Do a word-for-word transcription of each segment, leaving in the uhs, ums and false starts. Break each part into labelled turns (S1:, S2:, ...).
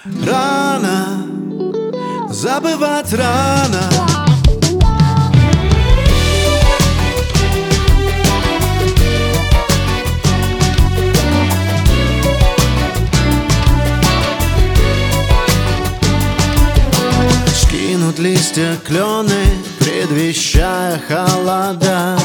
S1: Рано, забывать рано. Скинут листья клены, предвещая холода.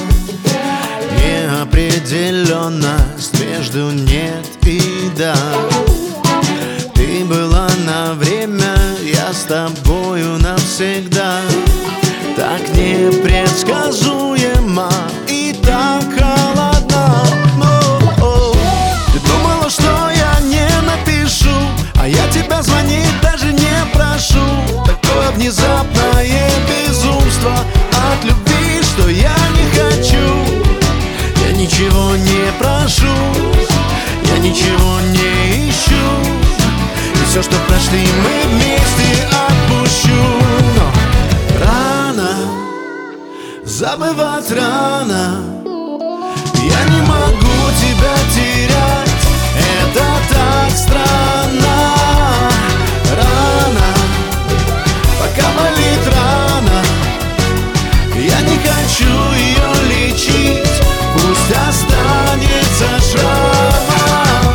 S1: Неопределенность между нет и да. Ты была на время, я с тобою навсегда. Так непредсказуемо и так холодно. О-о-о. Ты думала, что я не напишу, а я тебя звонить даже не прошу. Такое внезапное безумство от любви, что я не хочу. Я ничего не прошу, я ничего не ищу. И все, что прошли мы вместе, отпущу. Но рано, забывать рано. Я не могу тебя терять, это так странно. Рано, пока болит рана. Я не хочу ее лечить, пусть останется шрамом.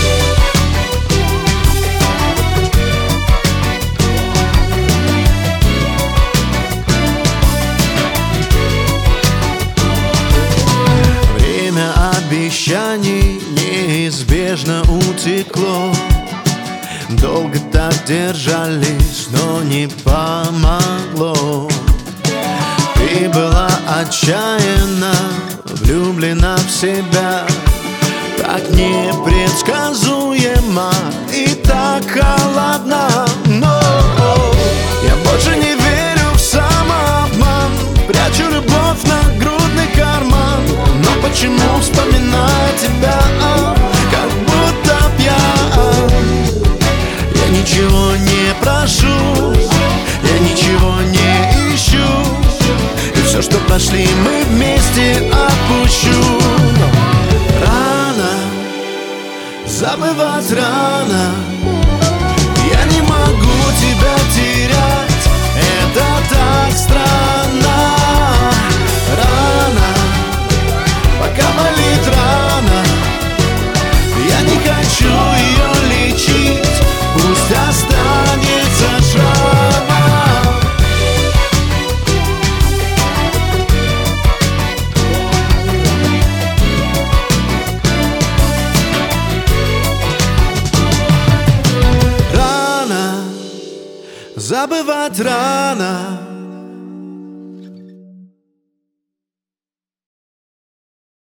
S1: Время обещаний неизбежно утекло. Долго так держались, но не помогло. Ты была отчаянна, влюблена в себя. Так непредсказуемо и так холодно. Но я больше не верю в самообман. Прячу любовь в нагрудный карман. Но почему, вспоминая тебя, как будто пьян? Я ничего не прошу, я ничего не ищу. И все, что прошли мы вместе, отпущу. Но рано, забывать рано. Я не могу тебя терять, это так странно. Рано, пока болит рана. Я не хочу ее лечить, пусть останется шрамом. Рано, забывать рано.